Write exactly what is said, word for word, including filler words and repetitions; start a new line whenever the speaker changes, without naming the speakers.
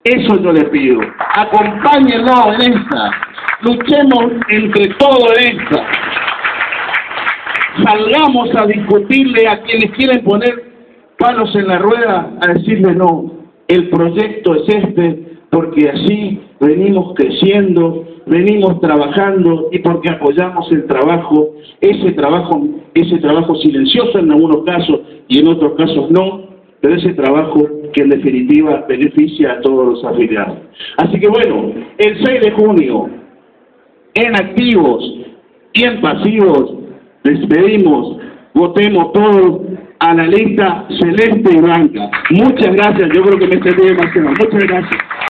Eso yo le pido. Acompáñenlo en esta. Luchemos entre todos en esta. Salgamos a discutirle a quienes quieren poner palos en la rueda, a decirle no, el proyecto es este, porque así venimos creciendo, venimos trabajando y porque apoyamos el trabajo, ese trabajo, ese trabajo silencioso en algunos casos y en otros casos no, pero ese trabajo que en definitiva beneficia a todos los afiliados. Así que bueno, el seis de junio, en activos y en pasivos, les pedimos, votemos todos a la lista celeste y blanca. Muchas gracias, yo creo que me extendí demasiado. Muchas gracias.